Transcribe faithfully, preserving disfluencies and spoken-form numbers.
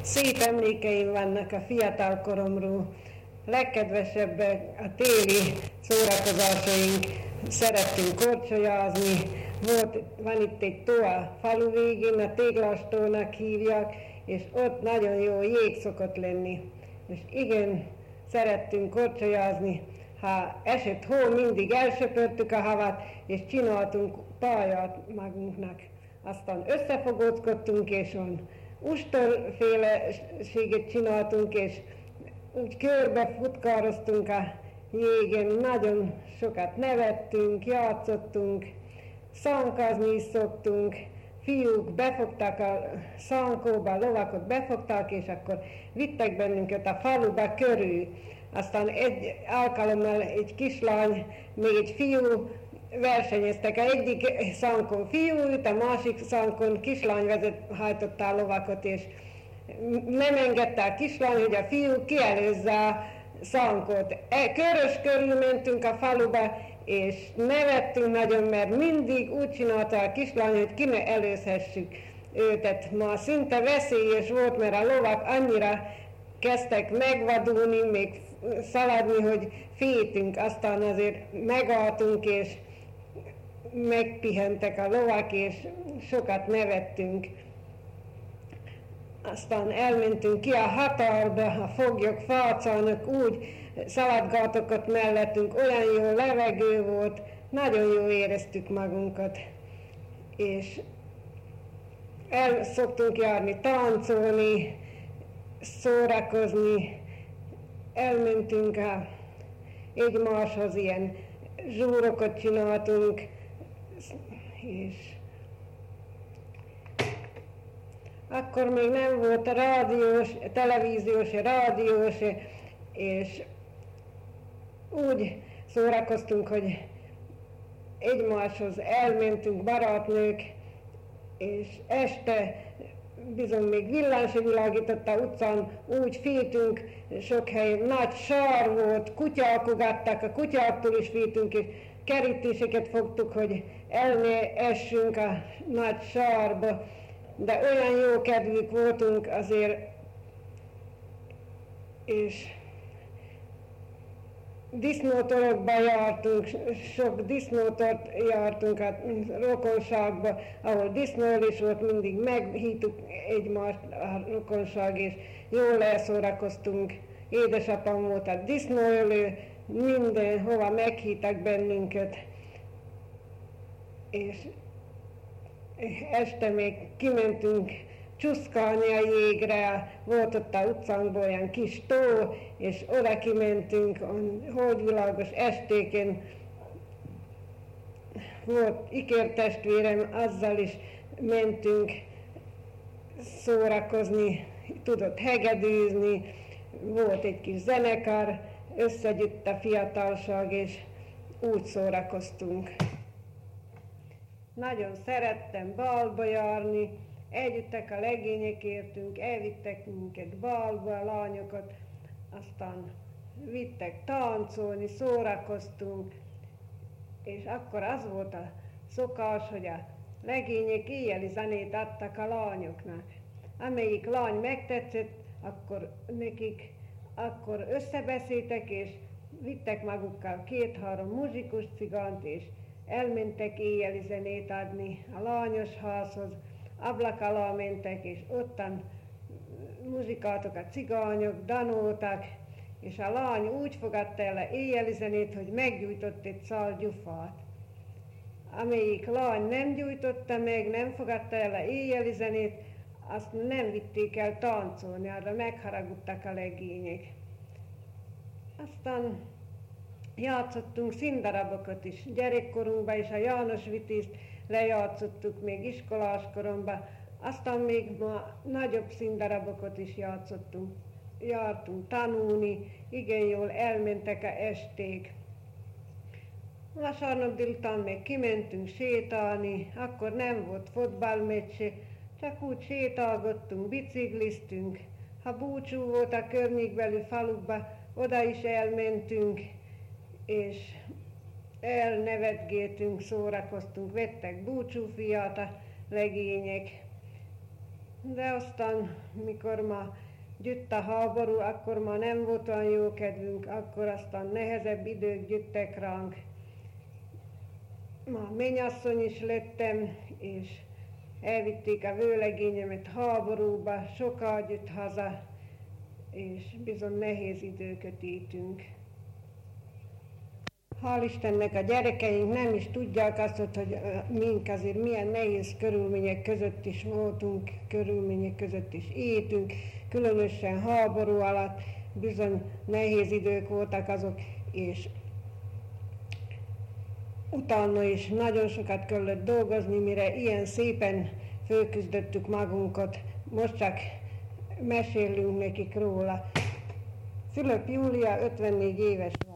Szép emlékeim vannak a fiatal koromról. Legkedvesebbek a téli szórakozásaink. Szerettünk korcsolyázni. Volt, van itt egy tó a falu végén, a Téglastónak hívják, és ott nagyon jó jég szokott lenni. És igen, szerettünk korcsolyázni. Ha esett hó, mindig elsöpörtük a havat, és csináltunk pályát magunknak. Aztán összefogózkodtunk, és on ustorféleséget csináltunk, és úgy körbe futkároztunk a jégen, nagyon sokat nevettünk, játszottunk, szánkazni is szoktunk, fiúk befogták a szánkóba, a lovakot befogták, és akkor vittek bennünket a faluba körül. Aztán egy alkalommal egy kislány, még egy fiú versenyeztek. Egyik szánkon fiú ült, a másik szánkon kislány vezet, hajtotta a lovakot, és nem engedte a kislány, hogy a fiú kielőzze a szánkot. E, körös körül mentünk a faluba, és nevettünk nagyon, mert mindig úgy csinálta a kislány, hogy ki ne előzhessük őt. Ma szinte veszélyes volt, mert a lovak annyira kezdtek megvadulni, még szaladni, hogy féltünk. Aztán azért megálltunk, és megpihentek a lovak, és sokat nevettünk. Aztán elmentünk ki a határba, a foglyok fácának, úgy szaladgáltak ott mellettünk, olyan jó levegő volt, nagyon jó éreztük magunkat. És el szoktunk járni táncolni, szórakozni, elmentünk a egymáshoz, ilyen zsúrokat csináltunk, és akkor még nem volt a rádiós, televíziós, rádiós, és úgy szórakoztunk, hogy egymáshoz elmentünk, barátnők, és este bizony még villany se világította utcán, úgy féltünk, sok helyen nagy sár volt, kutyák ugattak, a kutyáktól is féltünk, és kerítéseket fogtuk, hogy el ne essünk a nagy sárba, de olyan jó kedvük voltunk azért, és disznótorokba jártunk, sok disznótort jártunk a rokonságba, ahol disznó is volt, mindig meghívtuk egymást a rokonság, és jól elszórakoztunk. Édesapám volt a disznóölő, mindenhova meghívtak bennünket, és este még kimentünk csuszkálni a jégre, volt ott a utcánkban olyan kis tó, és oda kimentünk a holdvilágos estéken. Volt ikértestvérem, azzal is mentünk szórakozni, tudott hegedűzni, volt egy kis zenekar, összegyűjt a fiatalság, és úgy szórakoztunk. Nagyon szerettem balba járni, eljöttek a legények értünk, elvittek minket balba, a lányokat, aztán vittek táncolni, szórakoztunk, és akkor az volt a szokás, hogy a legények éjjeli zenét adtak a lányoknak. Amelyik lány megtetszett, akkor nekik akkor összebeszéltek, és vittek magukkal két-három muzsikus cigánt, és elmentek éjjeli zenét adni a lányos házhoz, ablak alá mentek, és ottan muzsikáltak a cigányok, danoltak, és a lány úgy fogadta el a éjjeli zenét, hogy meggyújtott egy szál gyufát. Amelyik lány nem gyújtotta meg, nem fogadta el a éjjeli zenét, azt nem vitték el táncolni, arra megharagudtak a legények. Aztán játszottunk színdarabokat is gyerekkorunkban, és a János Vitézt lejátszottuk még iskolás koromban, aztán még ma nagyobb színdarabokat is játszottunk. Jártunk tanulni, igen jól elmentek a esték. Vasárnap délután még kimentünk sétálni, akkor nem volt fotballmeccse, csak úgy sétálgattunk, bicikliztünk. Ha búcsú volt a környékbeli falukba, oda is elmentünk, és elnevetgéltünk, szórakoztunk, vettek búcsúfiát a legények, De aztán, mikor ma gyűjt a háború, akkor ma nem volt olyan jó kedvünk, akkor aztán nehezebb idők gyűjtek ránk. Ma mennyasszony is lettem, és elvitték a vőlegényemet háborúba, soká jött haza, és bizony nehéz időket éltünk. Hál' Istennek a gyerekeink nem is tudják azt, hogy mink azért milyen nehéz körülmények között is voltunk, körülmények között is éltünk, különösen háború alatt bizony nehéz idők voltak azok, és utána is nagyon sokat kellett dolgozni, mire ilyen szépen fölküzdöttük magunkat. Most csak mesélünk nekik róla. Fülöp Júlia ötvennégy éves.